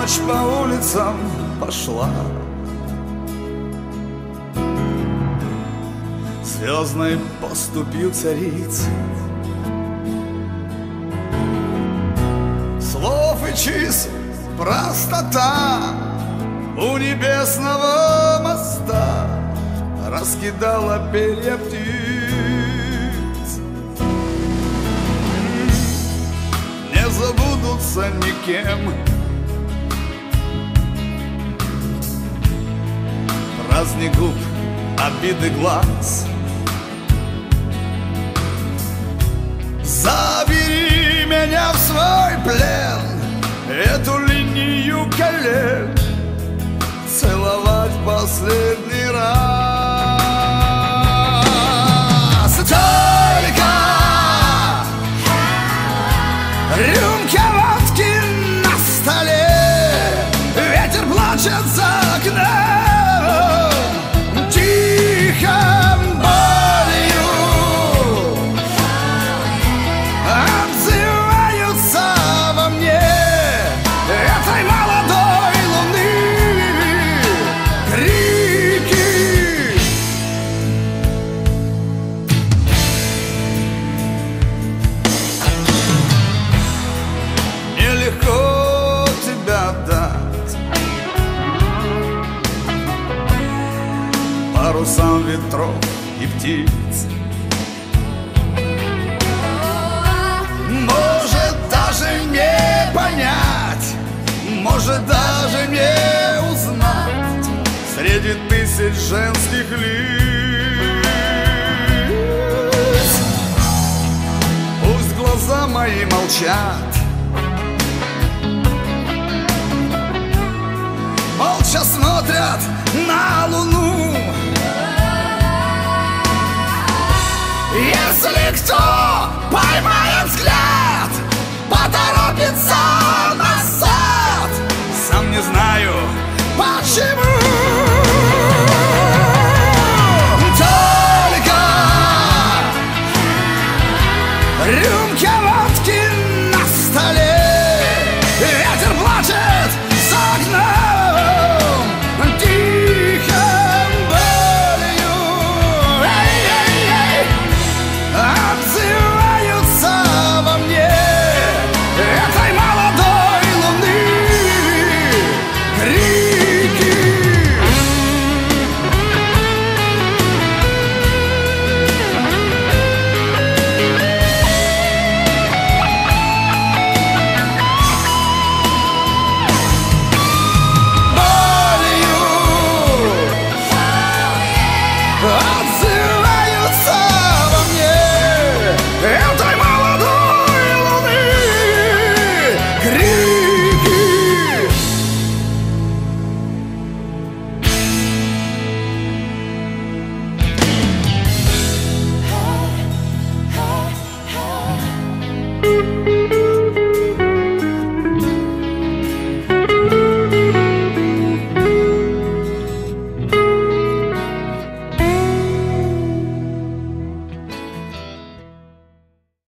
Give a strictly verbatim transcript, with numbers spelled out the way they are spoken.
ночь по улицам пошла, звездной поступью царицы. Слов и чисел простота у небесного моста раскидала перья птиц. Не забудутся никем праздник губ, обиды глаз. Забери меня в свой плен, эту линию колен целовать последний раз. Только рюмка водки на столе, ветер плачет за окном, тихо болью отзываются во мне этой молодой луны крики. Нелегко тебя дать парусам ветров и птиц. Может даже не понять, может даже не узнать среди тысяч женских лиц. Пусть глаза мои молчат, молча смотрят на луну. Если кто поймает взгляд, поторопится назад, сам не знаю почему. Только рюмка водки на столе, ветер плачет за окном, тихо болью отзываются во мне этой молодой луны крики. Болью отзываются во мне этой молодой луны крики. Hey, hey, hey.